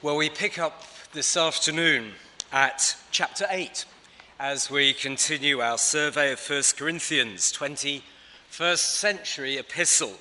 Well, we pick up this afternoon at chapter 8 as we continue our survey of 1 Corinthians, 21st century epistle.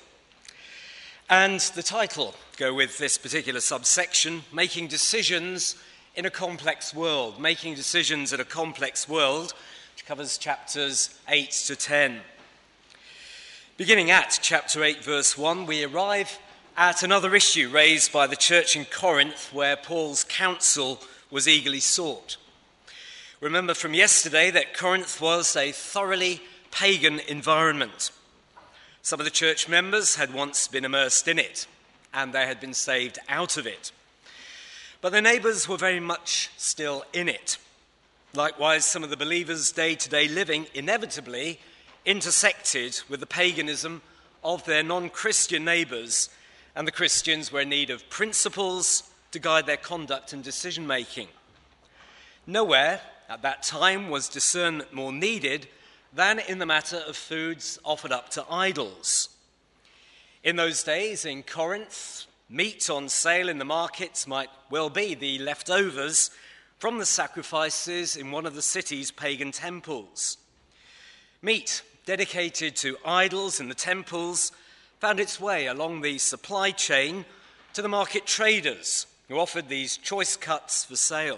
And the title go with this particular subsection, Making Decisions in a Complex World. Making Decisions in a Complex World, which covers chapters 8 to 10. Beginning at chapter 8, verse 1, we arrive at another issue raised by the church in Corinth where Paul's counsel was eagerly sought. Remember from yesterday that Corinth was a thoroughly pagan environment. Some of the church members had once been immersed in it, and they had been saved out of it. But their neighbours were very much still in it. Likewise, some of the believers' day-to-day living inevitably intersected with the paganism of their non-Christian neighbours, and the Christians were in need of principles to guide their conduct and decision-making. Nowhere at that time was discernment more needed than in the matter of foods offered up to idols. In those days in Corinth, meat on sale in the markets might well be the leftovers from the sacrifices in one of the city's pagan temples. Meat dedicated to idols in the temples found its way along the supply chain to the market traders who offered these choice cuts for sale.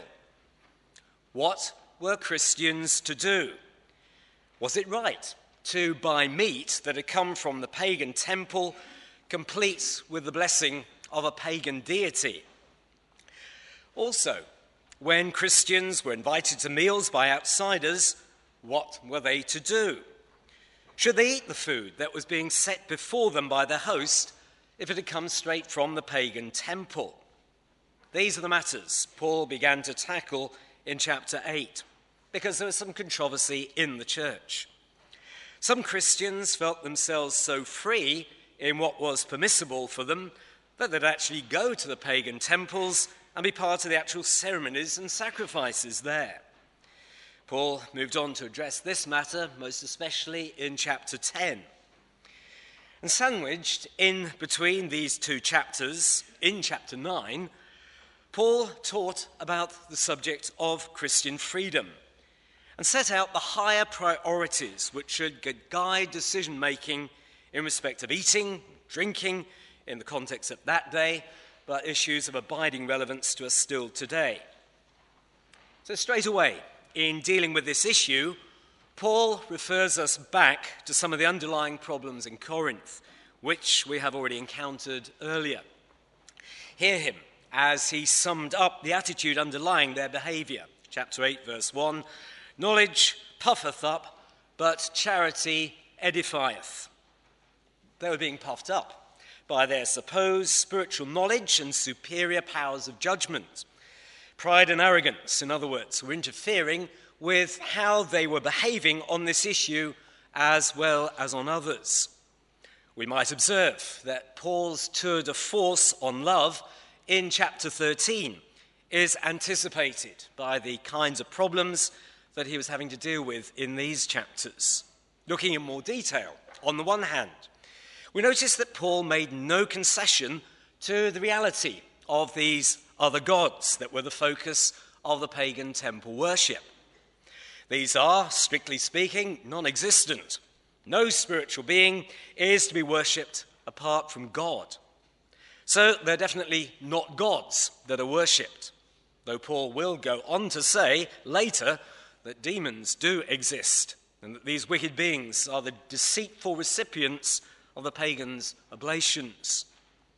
What were Christians to do? Was it right to buy meat that had come from the pagan temple, complete with the blessing of a pagan deity? Also, when Christians were invited to meals by outsiders, what were they to do? Should they eat the food that was being set before them by the host if it had come straight from the pagan temple? These are the matters Paul began to tackle in chapter 8, because there was some controversy in the church. Some Christians felt themselves so free in what was permissible for them that they'd actually go to the pagan temples and be part of the actual ceremonies and sacrifices there. Paul moved on to address this matter, most especially in chapter 10. And sandwiched in between these two chapters, in chapter 9, Paul taught about the subject of Christian freedom and set out the higher priorities which should guide decision-making in respect of eating, drinking, in the context of that day, but issues of abiding relevance to us still today. So straight away, in dealing with this issue, Paul refers us back to some of the underlying problems in Corinth, which we have already encountered earlier. Hear him as he summed up the attitude underlying their behaviour. Chapter 8, verse 1, knowledge puffeth up, but charity edifieth. They were being puffed up by their supposed spiritual knowledge and superior powers of judgment. Pride and arrogance, in other words, were interfering with how they were behaving on this issue as well as on others. We might observe that Paul's tour de force on love in chapter 13 is anticipated by the kinds of problems that he was having to deal with in these chapters. Looking in more detail, on the one hand, we notice that Paul made no concession to the reality of these other gods that were the focus of the pagan temple worship. These are, strictly speaking, non-existent. No spiritual being is to be worshipped apart from God. So they're definitely not gods that are worshipped, though Paul will go on to say later that demons do exist and that these wicked beings are the deceitful recipients of the pagans' oblations.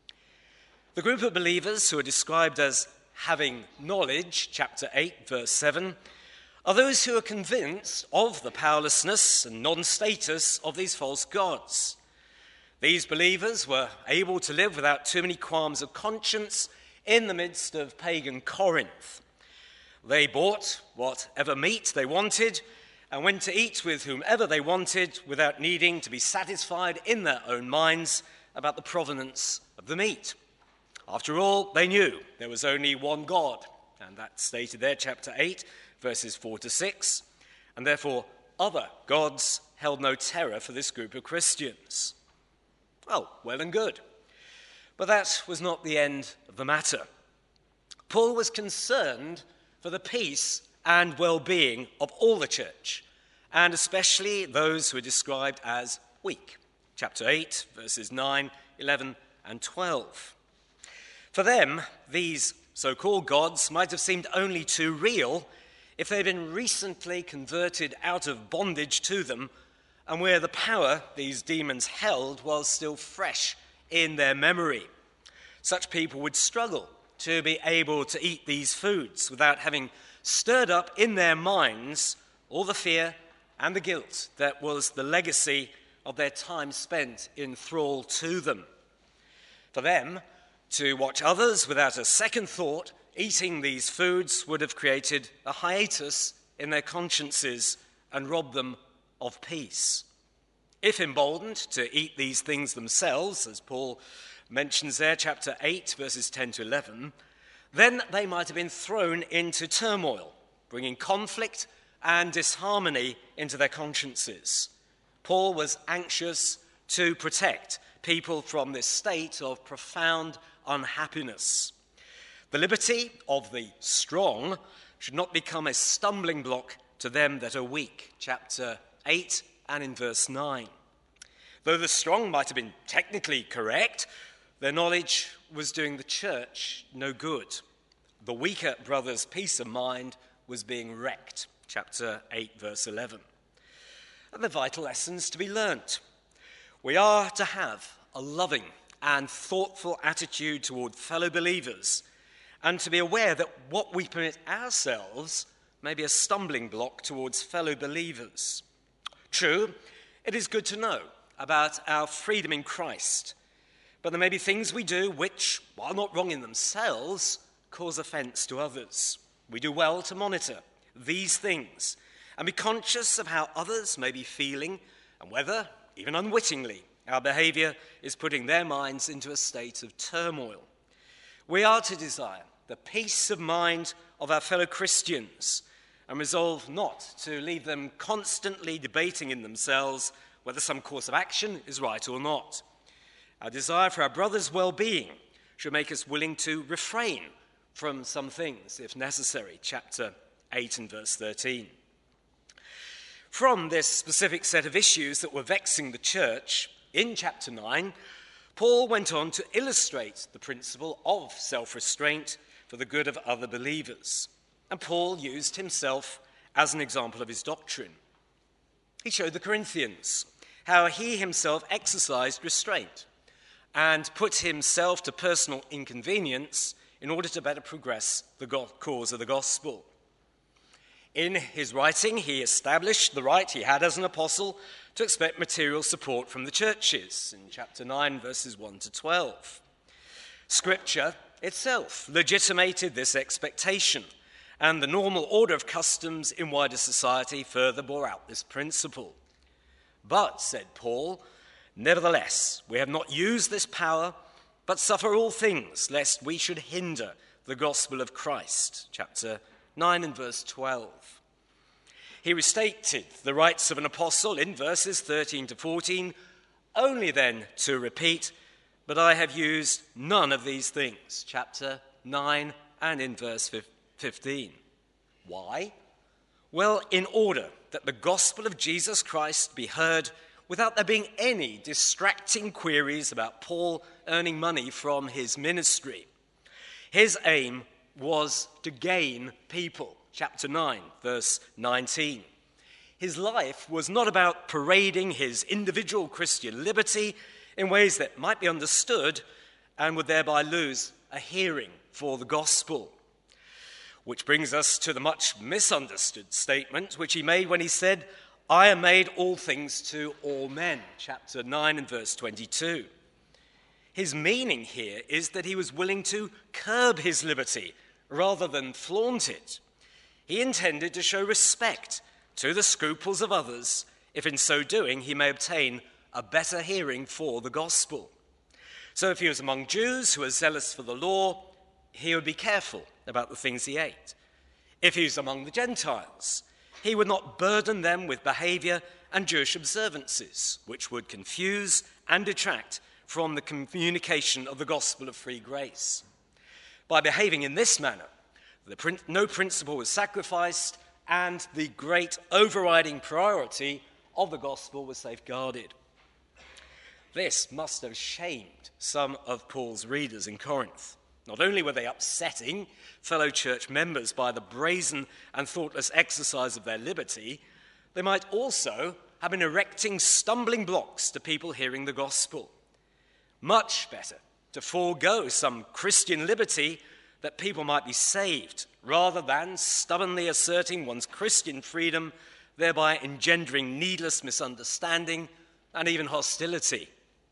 The group of believers who are described as having knowledge, chapter 8, verse 7, are those who are convinced of the powerlessness and non-status of these false gods. These believers were able to live without too many qualms of conscience in the midst of pagan Corinth. They bought whatever meat they wanted and went to eat with whomever they wanted without needing to be satisfied in their own minds about the provenance of the meat. After all, they knew there was only one God, and that's stated there, chapter 8, verses 4 to 6, and therefore other gods held no terror for this group of Christians. Well and good. But that was not the end of the matter. Paul was concerned for the peace and well-being of all the church, and especially those who are described as weak. Chapter 8, verses 9, 11, and 12. For them, these so-called gods might have seemed only too real if they'd been recently converted out of bondage to them, and where the power these demons held was still fresh in their memory. Such people would struggle to be able to eat these foods without having stirred up in their minds all the fear and the guilt that was the legacy of their time spent in thrall to them. For them, to watch others without a second thought eating these foods would have created a hiatus in their consciences and robbed them of peace. If emboldened to eat these things themselves, as Paul mentions there, chapter 8, verses 10 to 11, then they might have been thrown into turmoil, bringing conflict and disharmony into their consciences. Paul was anxious to protect people from this state of profound unhappiness. The liberty of the strong should not become a stumbling block to them that are weak, chapter 8 and in verse 9. Though the strong might have been technically correct, their knowledge was doing the church no good. The weaker brother's peace of mind was being wrecked, chapter 8, verse 11. And the vital lessons to be learnt. We are to have a loving and thoughtful attitude toward fellow believers, and to be aware that what we permit ourselves may be a stumbling block towards fellow believers. True, it is good to know about our freedom in Christ, but there may be things we do which, while not wrong in themselves, cause offence to others. We do well to monitor these things and be conscious of how others may be feeling and whether, even unwittingly, our behaviour is putting their minds into a state of turmoil. We are to desire the peace of mind of our fellow Christians and resolve not to leave them constantly debating in themselves whether some course of action is right or not. Our desire for our brother's well-being should make us willing to refrain from some things, if necessary, chapter 8 and verse 13. From this specific set of issues that were vexing the church, in chapter 9, Paul went on to illustrate the principle of self-restraint for the good of other believers. And Paul used himself as an example of his doctrine. He showed the Corinthians how he himself exercised restraint and put himself to personal inconvenience in order to better progress the cause of the gospel. In his writing, he established the right he had as an apostle to expect material support from the churches in chapter 9, verses 1 to 12. Scripture itself legitimated this expectation, and the normal order of customs in wider society further bore out this principle. But, said Paul, nevertheless, we have not used this power, but suffer all things, lest we should hinder the gospel of Christ. Chapter 9 and verse 12. He restated the rights of an apostle in verses 13 to 14, only then to repeat, but I have used none of these things. Chapter 9 and in verse 15. Why? Well, in order that the gospel of Jesus Christ be heard without there being any distracting queries about Paul earning money from his ministry. His aim was to gain people. Chapter 9, verse 19. His life was not about parading his individual Christian liberty in ways that might be understood and would thereby lose a hearing for the gospel. Which brings us to the much misunderstood statement which he made when he said, I am made all things to all men. Chapter 9 and verse 22. His meaning here is that he was willing to curb his liberty rather than flaunt it. He intended to show respect to the scruples of others, if in so doing he may obtain a better hearing for the gospel. So if he was among Jews who were zealous for the law, he would be careful about the things he ate. If he was among the Gentiles, he would not burden them with behavior and Jewish observances, which would confuse and detract from the communication of the gospel of free grace. By behaving in this manner, no principle was sacrificed, and the great overriding priority of the gospel was safeguarded. This must have shamed some of Paul's readers in Corinth. Not only were they upsetting fellow church members by the brazen and thoughtless exercise of their liberty, they might also have been erecting stumbling blocks to people hearing the gospel. Much better to forego some Christian liberty that people might be saved, rather than stubbornly asserting one's Christian freedom, thereby engendering needless misunderstanding and even hostility.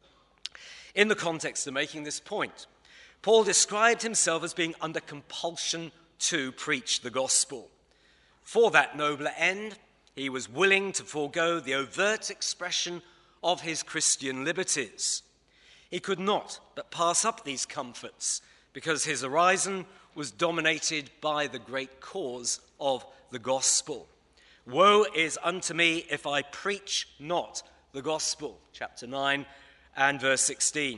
In the context of making this point, Paul described himself as being under compulsion to preach the gospel. For that nobler end, he was willing to forego the overt expression of his Christian liberties. He could not but pass up these comforts because his horizon was dominated by the great cause of the gospel. Woe is unto me if I preach not the gospel, chapter 9 and verse 16.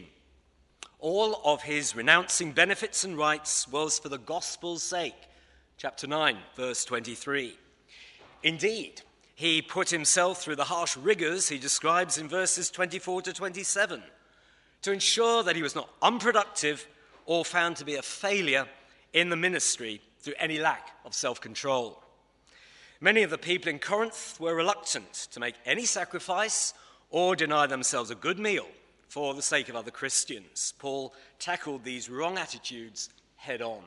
All of his renouncing benefits and rights was for the gospel's sake, chapter 9, verse 23. Indeed, he put himself through the harsh rigors he describes in verses 24 to 27 to ensure that he was not unproductive or found to be a failure in the ministry through any lack of self-control. Many of the people in Corinth were reluctant to make any sacrifice or deny themselves a good meal for the sake of other Christians. Paul tackled these wrong attitudes head on.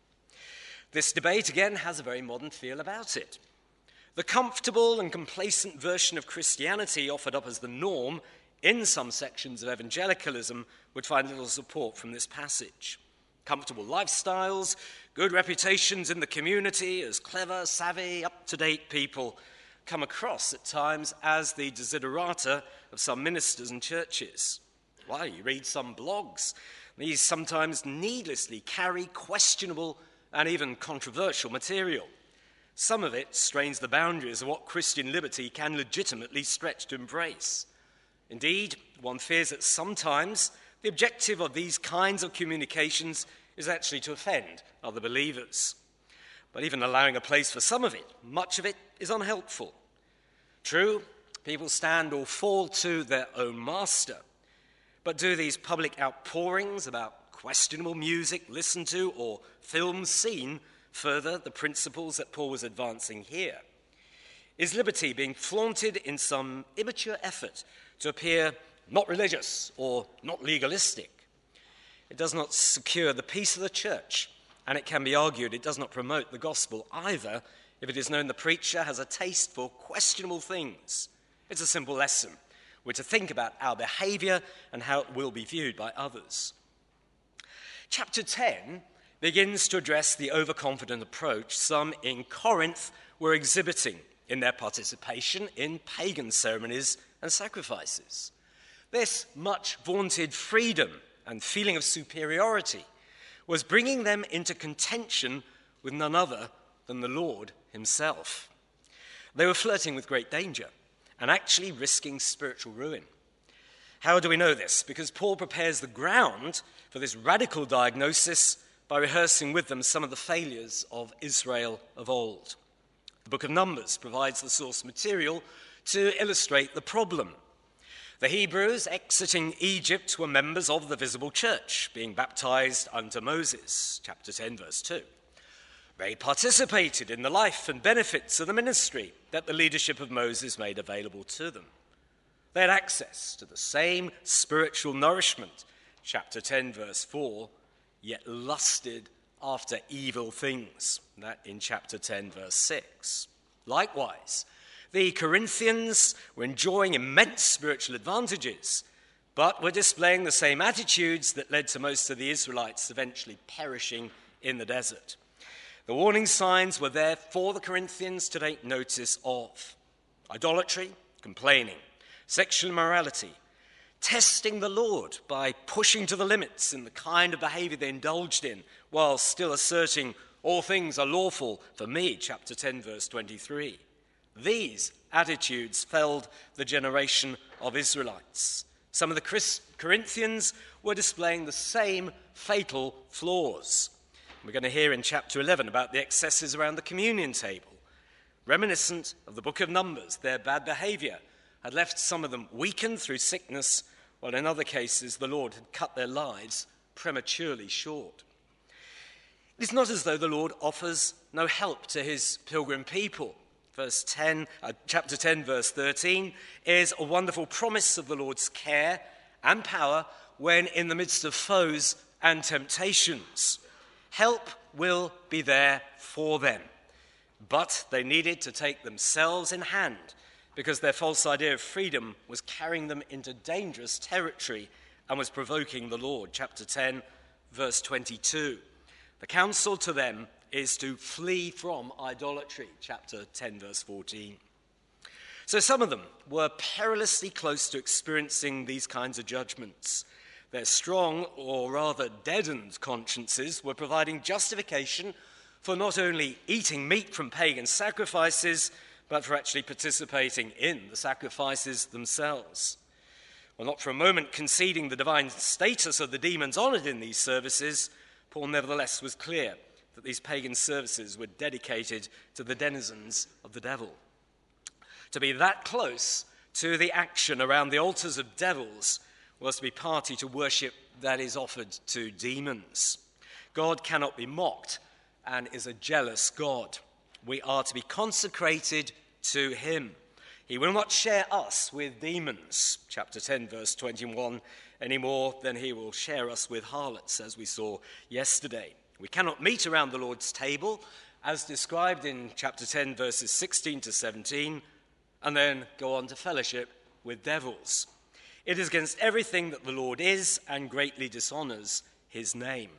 This debate, again, has a very modern feel about it. The comfortable and complacent version of Christianity offered up as the norm in some sections of evangelicalism would find little support from this passage. Comfortable lifestyles, good reputations in the community as clever, savvy, up-to-date people come across at times as the desiderata of some ministers and churches. Why, you read some blogs. These sometimes needlessly carry questionable and even controversial material. Some of it strains the boundaries of what Christian liberty can legitimately stretch to embrace. Indeed, one fears that sometimes the objective of these kinds of communications is actually to offend other believers. But even allowing a place for some of it, much of it is unhelpful. True, people stand or fall to their own master. But do these public outpourings about questionable music listened to or films seen further the principles that Paul was advancing here? Is liberty being flaunted in some immature effort to appear not religious or not legalistic? It does not secure the peace of the church, and it can be argued it does not promote the gospel either if it is known the preacher has a taste for questionable things. It's a simple lesson. We're to think about our behavior and how it will be viewed by others. Chapter 10 begins to address the overconfident approach some in Corinth were exhibiting in their participation in pagan ceremonies and sacrifices. This much vaunted freedom and feeling of superiority was bringing them into contention with none other than the Lord himself. They were flirting with great danger and actually risking spiritual ruin. How do we know this? Because Paul prepares the ground for this radical diagnosis by rehearsing with them some of the failures of Israel of old. The book of Numbers provides the source material to illustrate the problem. The Hebrews exiting Egypt were members of the visible church, being baptized under Moses, chapter 10, verse 2. They participated in the life and benefits of the ministry that the leadership of Moses made available to them. They had access to the same spiritual nourishment, chapter 10, verse 4, yet lusted after evil things, that in chapter 10, verse 6. Likewise, the Corinthians were enjoying immense spiritual advantages, but were displaying the same attitudes that led to most of the Israelites eventually perishing in the desert. The warning signs were there for the Corinthians to take notice of: idolatry, complaining, sexual immorality, testing the Lord by pushing to the limits in the kind of behavior they indulged in, while still asserting all things are lawful for me, chapter 10, verse 23. These attitudes felled the generation of Israelites. Some of the Corinthians were displaying the same fatal flaws. We're going to hear in chapter 11 about the excesses around the communion table. Reminiscent of the book of Numbers, their bad behavior had left some of them weakened through sickness, while in other cases the Lord had cut their lives prematurely short. It is not as though the Lord offers no help to his pilgrim people. Chapter 10, verse 13, is a wonderful promise of the Lord's care and power when in the midst of foes and temptations. Help will be there for them. But they needed to take themselves in hand because their false idea of freedom was carrying them into dangerous territory and was provoking the Lord. Chapter 10, verse 22. The counsel to them is to flee from idolatry. Chapter 10, verse 14. So some of them were perilously close to experiencing these kinds of judgments. Their strong, or rather deadened consciences were providing justification for not only eating meat from pagan sacrifices, but for actually participating in the sacrifices themselves. While not for a moment conceding the divine status of the demons honoured in these services, Paul nevertheless was clear that these pagan services were dedicated to the denizens of the devil. To be that close to the action around the altars of devils was to be party to worship that is offered to demons. God cannot be mocked and is a jealous God. We are to be consecrated to him. He will not share us with demons, chapter 10, verse 21, any more than he will share us with harlots, as we saw yesterday. We cannot meet around the Lord's table, as described in chapter 10, verses 16 to 17, and then go on to fellowship with devils. It is against everything that the Lord is and greatly dishonours his name.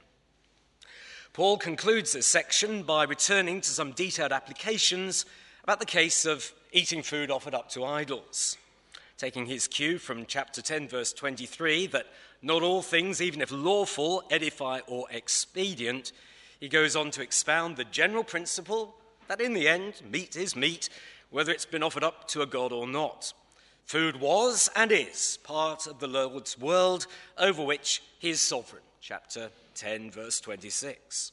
Paul concludes this section by returning to some detailed applications about the case of eating food offered up to idols. Taking his cue from chapter 10, verse 23, that not all things, even if lawful, edify or expedient, he goes on to expound the general principle that in the end, meat is meat, whether it's been offered up to a god or not. Food was and is part of the Lord's world over which he is sovereign. Chapter 10, verse 26.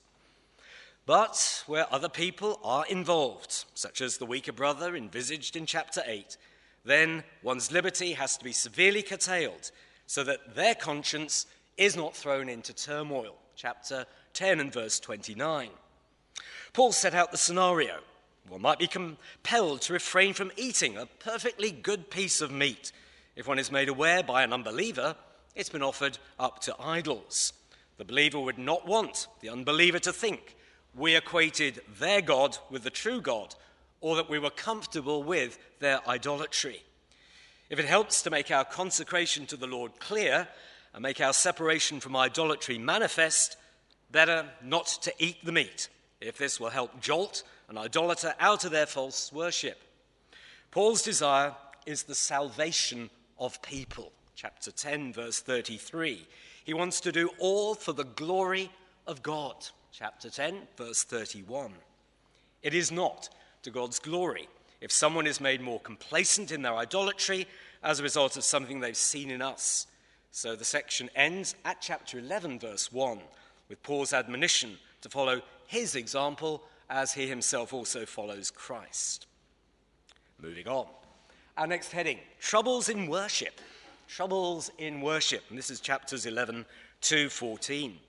But where other people are involved, such as the weaker brother envisaged in chapter 8, then one's liberty has to be severely curtailed so that their conscience is not thrown into turmoil. Chapter 10 and verse 29. Paul set out the scenario. One might be compelled to refrain from eating a perfectly good piece of meat if one is made aware by an unbeliever it's been offered up to idols. The believer would not want the unbeliever to think we equated their God with the true God, or that we were comfortable with their idolatry. If it helps to make our consecration to the Lord clear and make our separation from idolatry manifest, better not to eat the meat, if this will help jolt an idolater out of their false worship. Paul's desire is the salvation of people. Chapter 10, verse 33. He wants to do all for the glory of God. Chapter 10, verse 31. It is not to God's glory if someone is made more complacent in their idolatry as a result of something they've seen in us. So the section ends at chapter 11, verse 1, with Paul's admonition to follow his example as he himself also follows Christ. Moving on. Our next heading, troubles in worship. Troubles in worship. And this is chapters 11 to 14.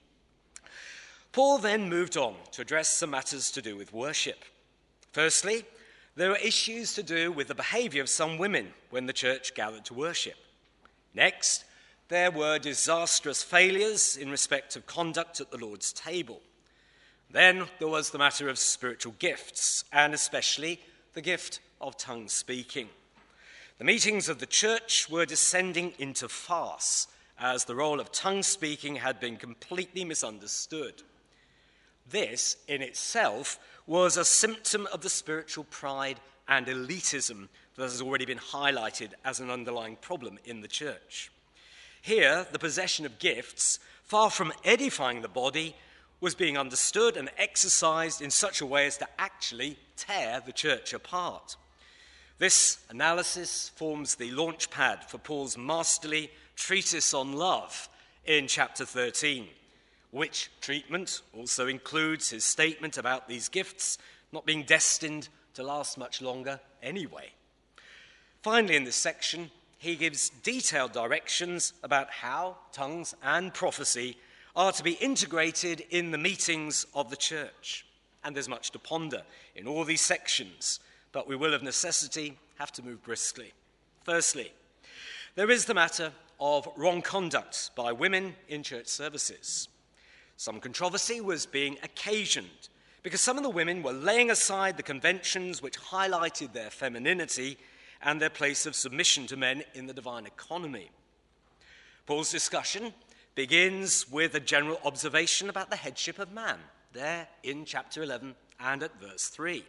Paul then moved on to address some matters to do with worship. Firstly, there were issues to do with the behavior of some women when the church gathered to worship. Next, there were disastrous failures in respect of conduct at the Lord's table. Then there was the matter of spiritual gifts, and especially the gift of tongue speaking. The meetings of the church were descending into farce, as the role of tongue speaking had been completely misunderstood. This, in itself, was a symptom of the spiritual pride and elitism that has already been highlighted as an underlying problem in the church. Here, the possession of gifts, far from edifying the body, was being understood and exercised in such a way as to actually tear the church apart. This analysis forms the launchpad for Paul's masterly treatise on love in chapter 13, which treatment also includes his statement about these gifts not being destined to last much longer anyway. Finally, in this section, he gives detailed directions about how tongues and prophecy are to be integrated in the meetings of the church. And there's much to ponder in all these sections, but we will of necessity have to move briskly. Firstly, there is the matter of wrong conduct by women in church services. Some controversy was being occasioned because some of the women were laying aside the conventions which highlighted their femininity and their place of submission to men in the divine economy. Paul's discussion begins with a general observation about the headship of man, there in chapter 11 and at verse 3.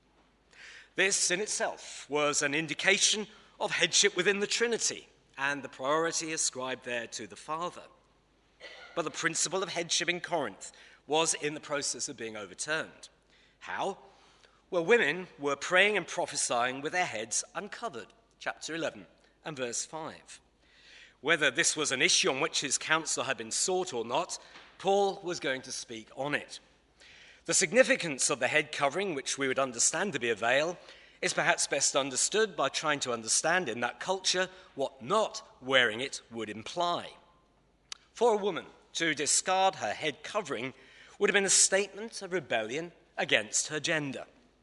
This in itself was an indication of headship within the Trinity and the priority ascribed there to the Father. But the principle of headship in Corinth was in the process of being overturned. How? Well, women were praying and prophesying with their heads uncovered, chapter 11 and verse 5. Whether this was an issue on which his counsel had been sought or not, Paul was going to speak on it. The significance of the head covering, which we would understand to be a veil, is perhaps best understood by trying to understand in that culture what not wearing it would imply. For a woman to discard her head covering would have been a statement of rebellion against her gender.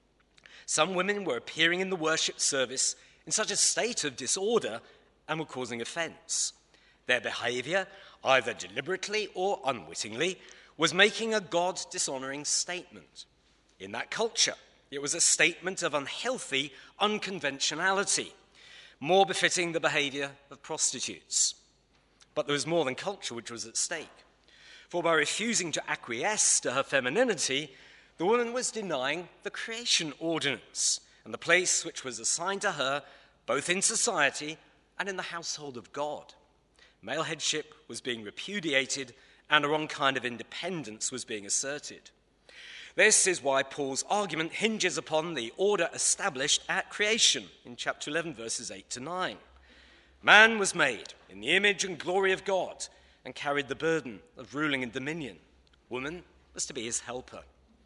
Some women were appearing in the worship service in such a state of disorder and were causing offence. Their behaviour, either deliberately or unwittingly, was making a God-dishonouring statement. In that culture, it was a statement of unhealthy unconventionality, more befitting the behaviour of prostitutes. But there was more than culture which was at stake. For by refusing to acquiesce to her femininity, the woman was denying the creation ordinance and the place which was assigned to her both in society and in the household of God. Male headship was being repudiated and a wrong kind of independence was being asserted. This is why Paul's argument hinges upon the order established at creation in chapter 11, verses 8 to 9. Man was made in the image and glory of God and carried the burden of ruling and dominion. Woman was to be his helper.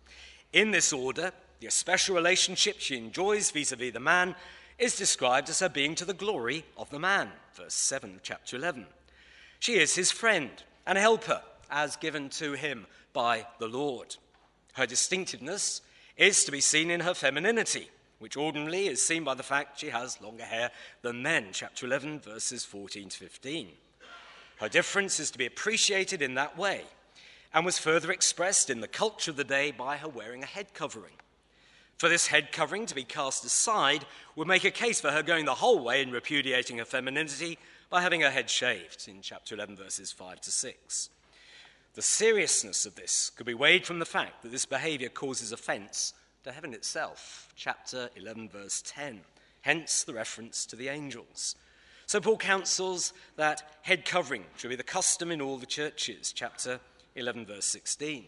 In this order, the special relationship she enjoys vis-à-vis the man is described as her being to the glory of the man, verse 7 of chapter 11. She is his friend and helper, as given to him by the Lord. Her distinctiveness is to be seen in her femininity, which ordinarily is seen by the fact she has longer hair than men, chapter 11, verses 14 to 15. Her difference is to be appreciated in that way, and was further expressed in the culture of the day by her wearing a head covering. For this head covering to be cast aside would make a case for her going the whole way in repudiating her femininity by having her head shaved in chapter 11, verses 5 to 6. The seriousness of this could be weighed from the fact that this behaviour causes offence to heaven itself, chapter 11, verse 10, hence the reference to the angels. So Paul counsels that head covering should be the custom in all the churches, chapter 11, verse 16.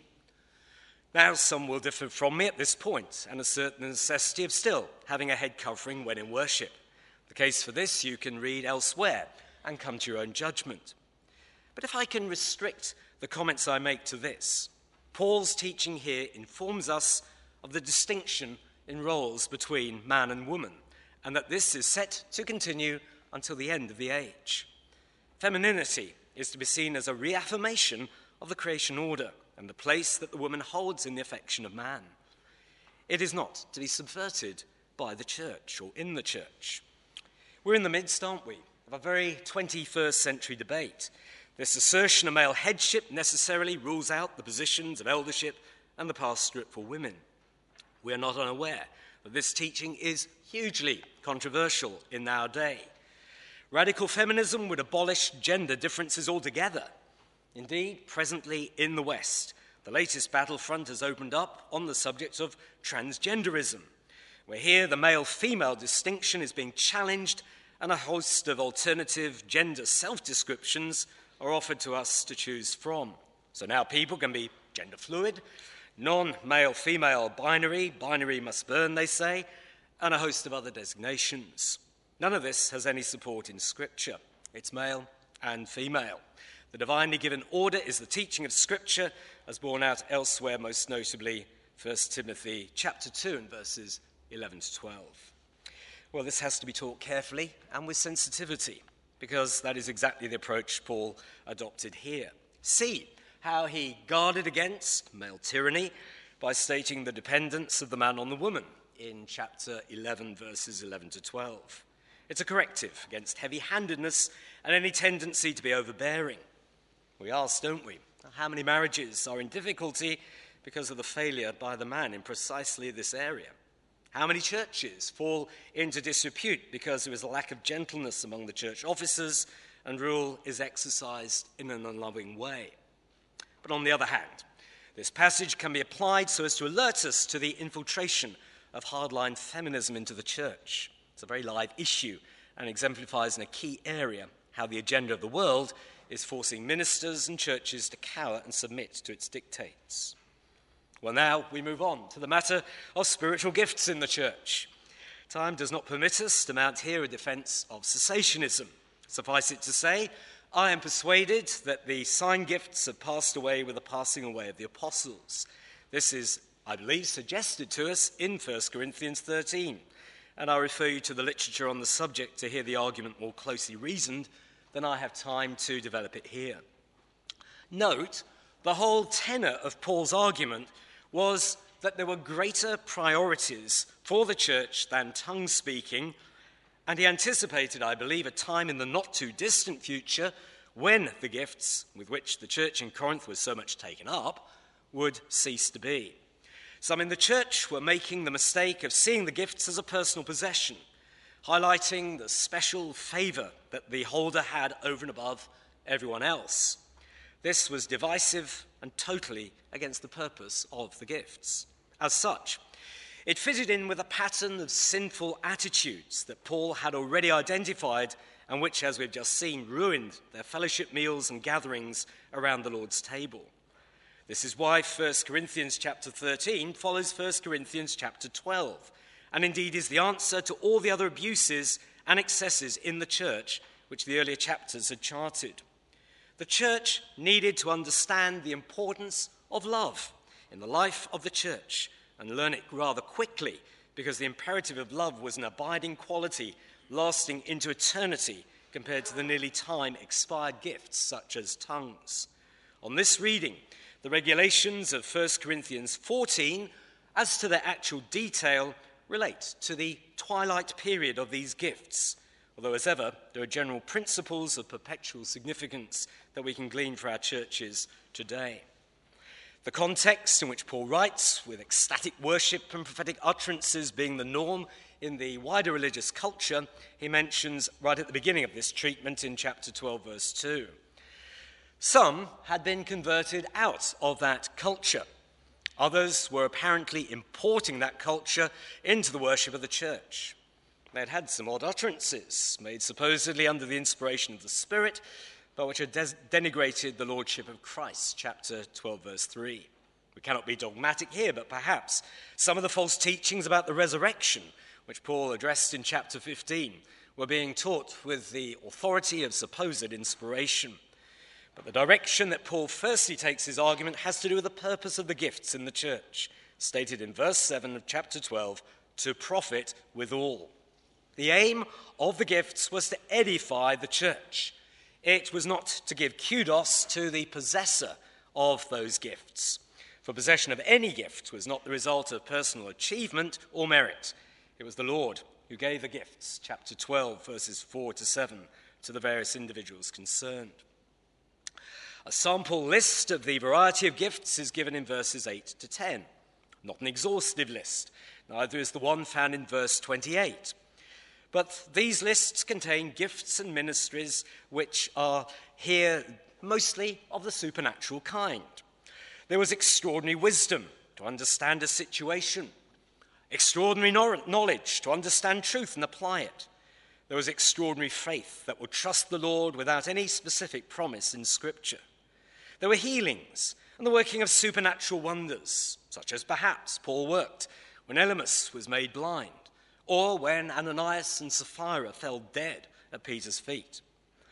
Now, some will differ from me at this point and assert the necessity of still having a head covering when in worship. The case for this you can read elsewhere and come to your own judgment. But if I can restrict the comments I make to this, Paul's teaching here informs us of the distinction in roles between man and woman, and that this is set to continue until the end of the age. Femininity is to be seen as a reaffirmation of the creation order and the place that the woman holds in the affection of man. It is not to be subverted by the church or in the church. We're in the midst, aren't we, of a very 21st century debate. This assertion of male headship necessarily rules out the positions of eldership and the pastorate for women. We are not unaware that this teaching is hugely controversial in our day. Radical feminism would abolish gender differences altogether. Indeed, presently in the West, the latest battlefront has opened up on the subject of transgenderism, where here the male-female distinction is being challenged and a host of alternative gender self-descriptions are offered to us to choose from. So now people can be gender fluid, non-male-female binary must burn, they say, and a host of other designations. None of this has any support in Scripture. It's male and female. The divinely given order is the teaching of Scripture, as borne out elsewhere, most notably 1 Timothy chapter 2 and verses 11 to 12. Well, this has to be taught carefully and with sensitivity, because that is exactly the approach Paul adopted here. See how he guarded against male tyranny by stating the dependence of the man on the woman in chapter 11, verses 11 to 12. It's a corrective against heavy-handedness and any tendency to be overbearing. We ask, don't we, how many marriages are in difficulty because of the failure by the man in precisely this area? How many churches fall into disrepute because there is a lack of gentleness among the church officers and rule is exercised in an unloving way? But on the other hand, this passage can be applied so as to alert us to the infiltration of hardline feminism into the church. It's a very live issue and exemplifies in a key area how the agenda of the world is forcing ministers and churches to cower and submit to its dictates. Well, now we move on to the matter of spiritual gifts in the church. Time does not permit us to mount here a defense of cessationism. Suffice it to say, I am persuaded that the sign gifts have passed away with the passing away of the apostles. This is, I believe, suggested to us in 1 Corinthians 13, and I refer you to the literature on the subject to hear the argument more closely reasoned than I have time to develop it here. Note, the whole tenor of Paul's argument was that there were greater priorities for the church than tongue speaking, and he anticipated, I believe, a time in the not-too-distant future when the gifts with which the church in Corinth was so much taken up would cease to be. Some in the church were making the mistake of seeing the gifts as a personal possession, highlighting the special favour that the holder had over and above everyone else. This was divisive and totally against the purpose of the gifts. As such, it fitted in with a pattern of sinful attitudes that Paul had already identified and which, as we've just seen, ruined their fellowship meals and gatherings around the Lord's table. This is why 1 Corinthians chapter 13 follows 1 Corinthians chapter 12, and indeed is the answer to all the other abuses and excesses in the church which the earlier chapters had charted. The church needed to understand the importance of love in the life of the church and learn it rather quickly, because the imperative of love was an abiding quality lasting into eternity compared to the nearly time-expired gifts such as tongues. On this reading, the regulations of 1 Corinthians 14, as to their actual detail, relate to the twilight period of these gifts, although as ever, there are general principles of perpetual significance that we can glean for our churches today. The context in which Paul writes, with ecstatic worship and prophetic utterances being the norm in the wider religious culture, he mentions right at the beginning of this treatment in chapter 12, verse 2. Some had been converted out of that culture. Others were apparently importing that culture into the worship of the church. They had had some odd utterances, made supposedly under the inspiration of the Spirit, but which had denigrated the Lordship of Christ, chapter 12, verse 3. We cannot be dogmatic here, but perhaps some of the false teachings about the resurrection, which Paul addressed in chapter 15, were being taught with the authority of supposed inspiration. But the direction that Paul firstly takes his argument has to do with the purpose of the gifts in the church, stated in verse 7 of chapter 12, to profit withal. The aim of the gifts was to edify the church. It was not to give kudos to the possessor of those gifts. For possession of any gift was not the result of personal achievement or merit. It was the Lord who gave the gifts, chapter 12, verses 4 to 7, to the various individuals concerned. A sample list of the variety of gifts is given in verses 8 to 10. Not an exhaustive list. Neither is the one found in verse 28. But these lists contain gifts and ministries which are here mostly of the supernatural kind. There was extraordinary wisdom to understand a situation, extraordinary knowledge to understand truth and apply it. There was extraordinary faith that would trust the Lord without any specific promise in Scripture. There were healings and the working of supernatural wonders, such as perhaps Paul worked when Elymas was made blind, or when Ananias and Sapphira fell dead at Peter's feet. The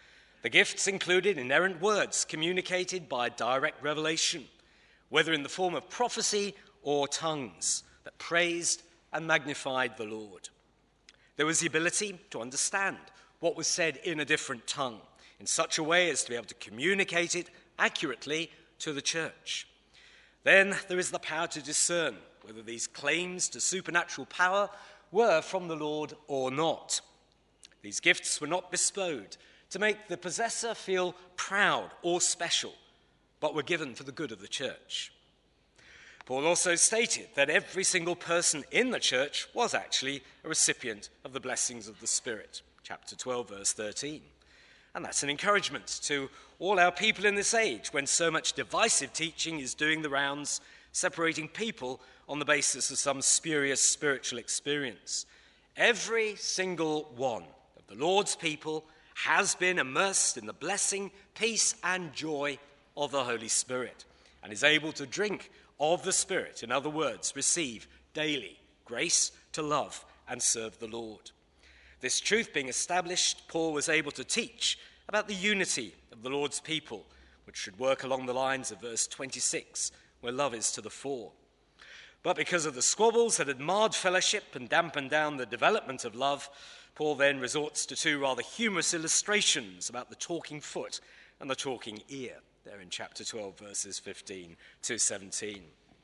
The gifts included inerrant words communicated by direct revelation, whether in the form of prophecy or tongues that praised and magnified the Lord. There was the ability to understand what was said in a different tongue in such a way as to be able to communicate it accurately to the church. Then there is the power to discern whether these claims to supernatural power were from the Lord or not. These gifts were not bestowed to make the possessor feel proud or special, but were given for the good of the church. Paul also stated that every single person in the church was actually a recipient of the blessings of the Spirit, chapter 12, verse 13. And that's an encouragement to all our people in this age when so much divisive teaching is doing the rounds, separating people on the basis of some spurious spiritual experience. Every single one of the Lord's people has been immersed in the blessing, peace, and joy of the Holy Spirit and is able to drink of the Spirit, in other words, receive daily grace to love and serve the Lord. This truth being established, Paul was able to teach about the unity of the Lord's people, which should work along the lines of verse 26, where love is to the fore. But because of the squabbles that had marred fellowship and dampened down the development of love, Paul then resorts to two rather humorous illustrations about the talking foot and the talking ear, there in chapter 12, verses 15 to 17.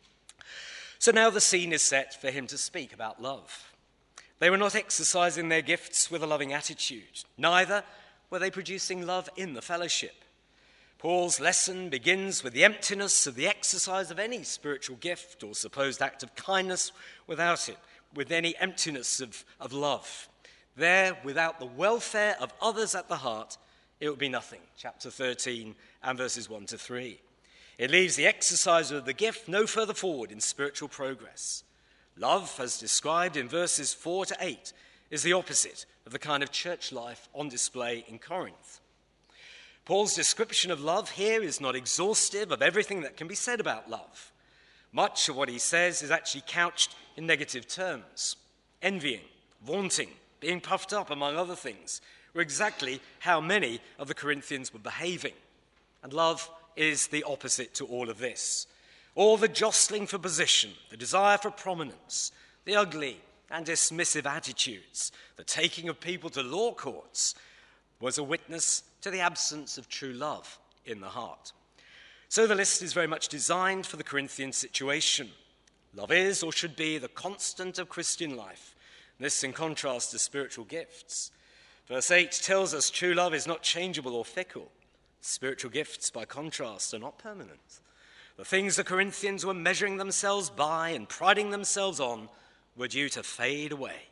So now the scene is set for him to speak about love. They were not exercising their gifts with a loving attitude, neither were they producing love in the fellowship. Paul's lesson begins with the emptiness of the exercise of any spiritual gift or supposed act of kindness without it, with any emptiness of love. There, without the welfare of others at the heart, it would be nothing. Chapter 13 and verses 1 to 3. It leaves the exercise of the gift no further forward in spiritual progress. Love, as described in verses 4 to 8, is the opposite of the kind of church life on display in Corinth. Paul's description of love here is not exhaustive of everything that can be said about love. Much of what he says is actually couched in negative terms. Envying, vaunting, being puffed up, among other things, were exactly how many of the Corinthians were behaving. And love is the opposite to all of this. All the jostling for position, the desire for prominence, the ugly and dismissive attitudes, the taking of people to law courts, was a witness to the absence of true love in the heart. So the list is very much designed for the Corinthian situation. Love is, or should be, the constant of Christian life. This in contrast to spiritual gifts. Verse 8 tells us true love is not changeable or fickle. Spiritual gifts, by contrast, are not permanent. The things the Corinthians were measuring themselves by and priding themselves on were due to fade away.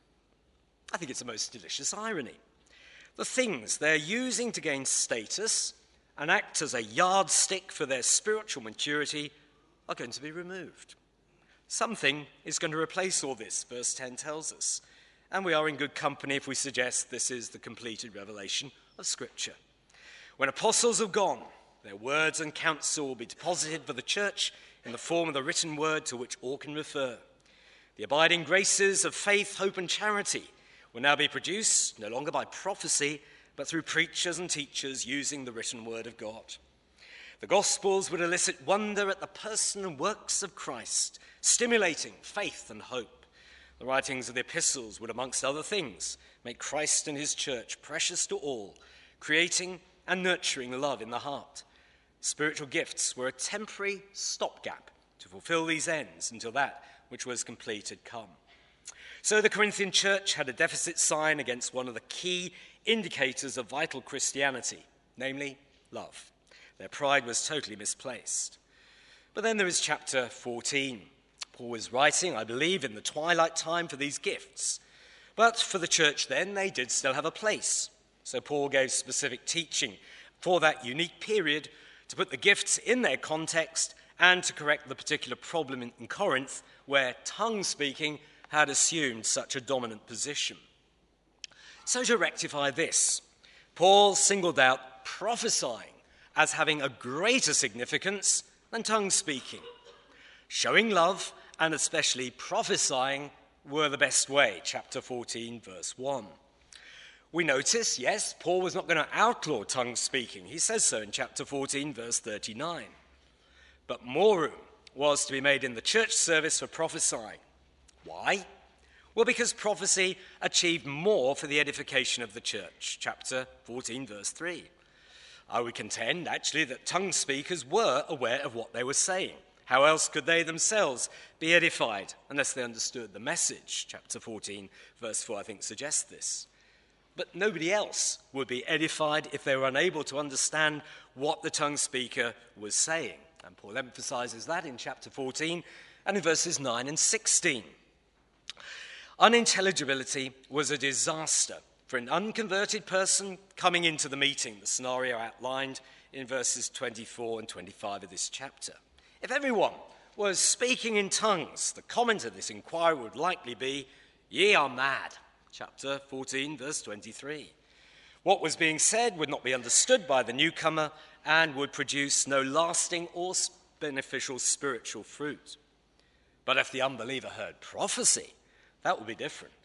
I think it's a most delicious irony. The things they're using to gain status and act as a yardstick for their spiritual maturity are going to be removed. Something is going to replace all this, verse 10 tells us, and we are in good company if we suggest this is the completed revelation of Scripture. When apostles have gone, their words and counsel will be deposited for the church in the form of the written word to which all can refer. The abiding graces of faith, hope, and charity will now be produced no longer by prophecy, but through preachers and teachers using the written word of God. The Gospels would elicit wonder at the person and works of Christ, stimulating faith and hope. The writings of the epistles would, amongst other things, make Christ and his church precious to all, creating and nurturing love in the heart. Spiritual gifts were a temporary stopgap to fulfill these ends until that which was complete had come. So the Corinthian church had a deficit sign against one of the key indicators of vital Christianity, namely love. Their pride was totally misplaced. But then there is chapter 14. Paul was writing, I believe, in the twilight time for these gifts. But for the church then, they did still have a place. So Paul gave specific teaching for that unique period to put the gifts in their context and to correct the particular problem in Corinth where tongue speaking had assumed such a dominant position. So to rectify this, Paul singled out prophesying as having a greater significance than tongue speaking. Showing love and especially prophesying were the best way, chapter 14, verse 1. We notice, yes, Paul was not going to outlaw tongue speaking. He says so in chapter 14, verse 39. But more room was to be made in the church service for prophesying. Why? Well, because prophecy achieved more for the edification of the church. Chapter 14, verse 3. I would contend, actually, that tongue speakers were aware of what they were saying. How else could they themselves be edified unless they understood the message? Chapter 14, verse 4, I think, suggests this. But nobody else would be edified if they were unable to understand what the tongue speaker was saying. And Paul emphasizes that in chapter 14 and in verses 9 and 16. Unintelligibility was a disaster for an unconverted person coming into the meeting, the scenario outlined in verses 24 and 25 of this chapter. If everyone was speaking in tongues, the comment of this inquiry would likely be, "Ye are mad." Chapter 14, verse 23. What was being said would not be understood by the newcomer and would produce no lasting or beneficial spiritual fruit. But if the unbeliever heard prophecy, that would be different.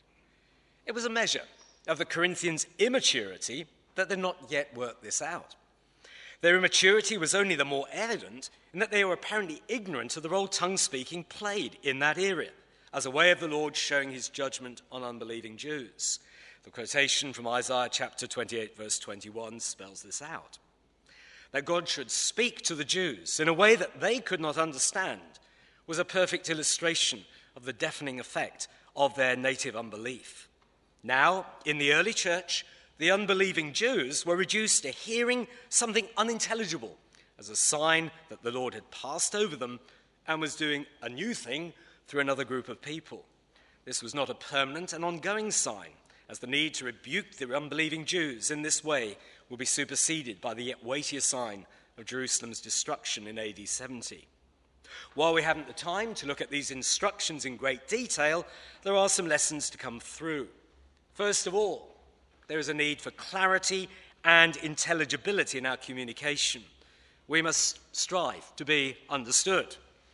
It was a measure of the Corinthians' immaturity that they'd not yet worked this out. Their immaturity was only the more evident in that they were apparently ignorant of the role tongue-speaking played in that area, as a way of the Lord showing his judgment on unbelieving Jews. The quotation from Isaiah chapter 28, verse 21 spells this out. That God should speak to the Jews in a way that they could not understand was a perfect illustration of the deafening effect of their native unbelief. Now, in the early church, the unbelieving Jews were reduced to hearing something unintelligible as a sign that the Lord had passed over them and was doing a new thing through another group of people. This was not a permanent and ongoing sign, as the need to rebuke the unbelieving Jews in this way will be superseded by the yet weightier sign of Jerusalem's destruction in AD 70. While we haven't the time to look at these instructions in great detail, there are some lessons to come through. First of all, there is a need for clarity and intelligibility in our communication. We must strive to be understood.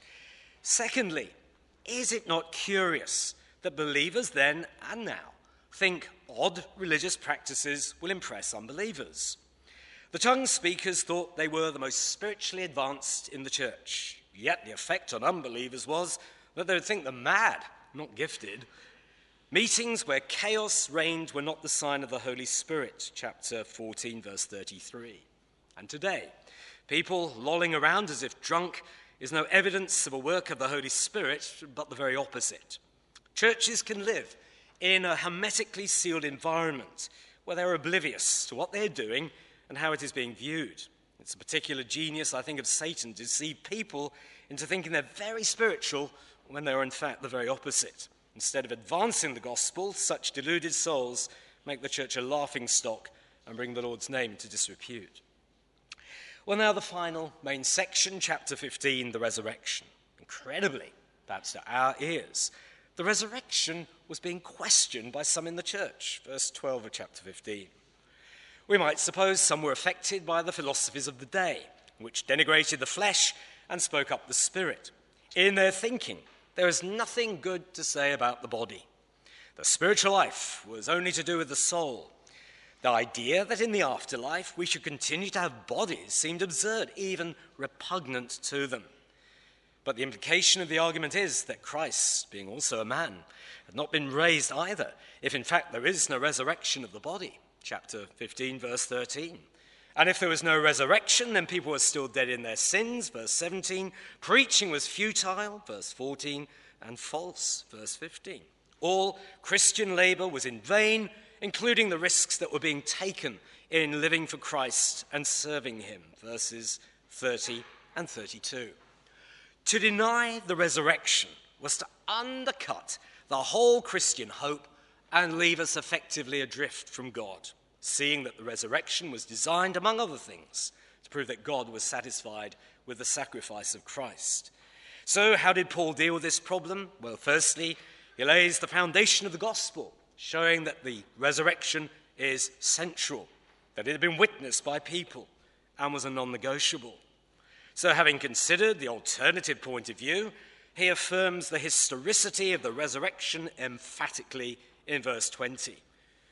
Secondly, is it not curious that believers then and now think odd religious practices will impress unbelievers? The tongue speakers thought they were the most spiritually advanced in the church, yet the effect on unbelievers was that they would think them mad, not gifted. Meetings where chaos reigned were not the sign of the Holy Spirit, chapter 14, verse 33. And today, people lolling around as if drunk is no evidence of a work of the Holy Spirit, but the very opposite. Churches can live in a hermetically sealed environment where they're oblivious to what they're doing and how it is being viewed. It's a particular genius, I think, of Satan to deceive people into thinking they're very spiritual when they're in fact the very opposite. Instead of advancing the gospel, such deluded souls make the church a laughingstock and bring the Lord's name into disrepute. Well, now the final main section, chapter 15, the resurrection. Incredibly, perhaps to our ears, the resurrection was being questioned by some in the church. Verse 12 of chapter 15. We might suppose some were affected by the philosophies of the day, which denigrated the flesh and spoke up the spirit. In their thinking, there is nothing good to say about the body. The spiritual life was only to do with the soul. The idea that in the afterlife we should continue to have bodies seemed absurd, even repugnant to them. But the implication of the argument is that Christ, being also a man, had not been raised either, if in fact there is no resurrection of the body. Chapter 15, verse 13. And if there was no resurrection, then people were still dead in their sins, verse 17. Preaching was futile, verse 14, and false, verse 15. All Christian labor was in vain, including the risks that were being taken in living for Christ and serving him, verses 30 and 32. To deny the resurrection was to undercut the whole Christian hope and leave us effectively adrift from God, seeing that the resurrection was designed, among other things, to prove that God was satisfied with the sacrifice of Christ. So how did Paul deal with this problem? Well, firstly, he lays the foundation of the gospel, showing that the resurrection is central, that it had been witnessed by people and was a non-negotiable. So having considered the alternative point of view, he affirms the historicity of the resurrection emphatically in verse 20.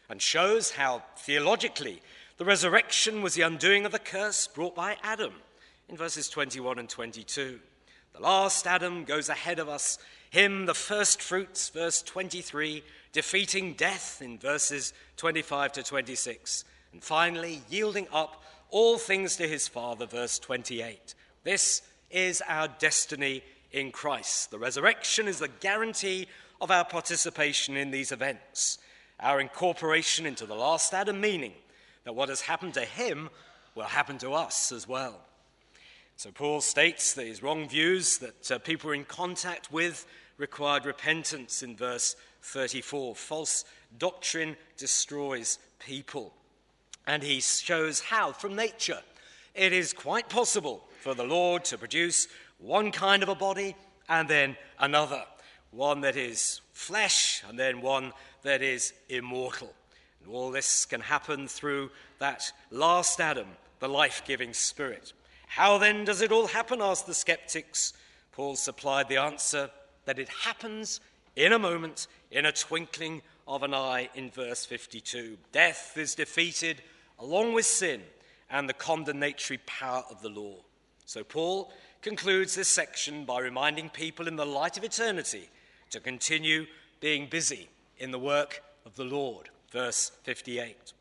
and shows how, theologically, the resurrection was the undoing of the curse brought by Adam in verses 21 and 22. The last Adam goes ahead of us, him, the first fruits, verse 23, defeating death in verses 25 to 26, and finally yielding up all things to his Father, verse 28. This is our destiny in Christ. The resurrection is the guarantee of our participation in these events, our incorporation into the last Adam, meaning that what has happened to him will happen to us as well. So Paul states that his wrong views that people were in contact with required repentance in verse 34. False doctrine destroys people. And he shows how, from nature, it is quite possible for the Lord to produce one kind of a body and then another, one that is flesh and then one that is immortal. And all this can happen through that last Adam, the life-giving Spirit. How then does it all happen, asked the skeptics. Paul supplied the answer that it happens in a moment, in a twinkling of an eye in verse 52. Death is defeated along with sin and the condemnatory power of the law. So Paul concludes this section by reminding people in the light of eternity to continue being busy in the work of the Lord. Verse 58.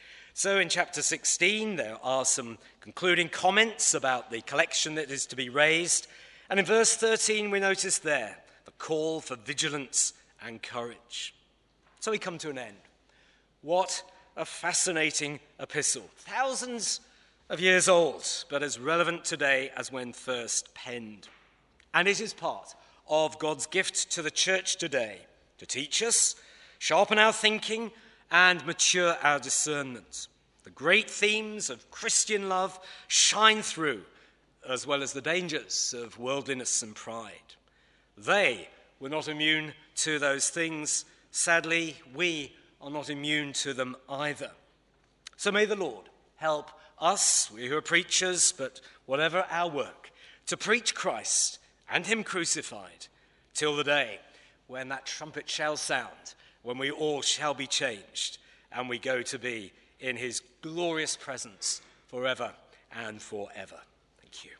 So in chapter 16, there are some concluding comments about the collection that is to be raised. And in verse 13, we notice there the call for vigilance and courage. So we come to an end. What a fascinating epistle. Thousands of years old, but as relevant today as when first penned. And it is part of God's gift to the church today to teach us, sharpen our thinking, and mature our discernment. The great themes of Christian love shine through, as well as the dangers of worldliness and pride. They were not immune to those things. Sadly, we are not immune to them either. So may the Lord help us, we who are preachers, but whatever our work, to preach Christ and him crucified till the day when that trumpet shall sound, when we all shall be changed and we go to be in his glorious presence forever and forever. Thank you.